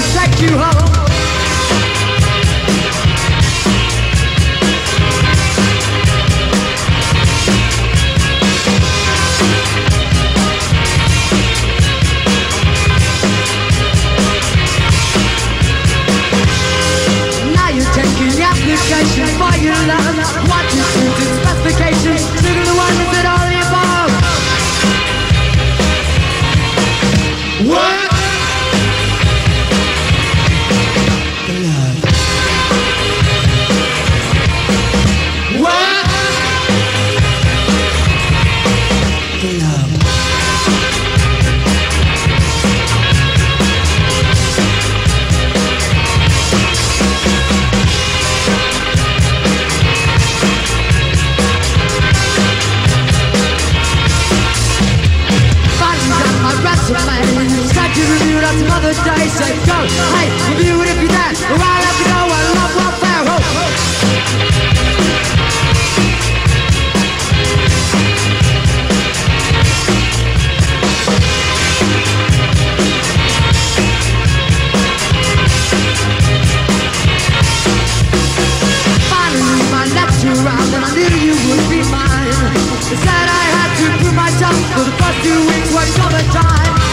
take you home. Now you're taking the application for your love. What you choose in specifications, look at the one that's at all the above. What? Start to review it some other day. Say go, hey, review it if you dare. Or I'll have to go and love welfare. Finally, my lecture round, and I knew you would be mine. They said I had to prove myself for the first 2 weeks was summertime.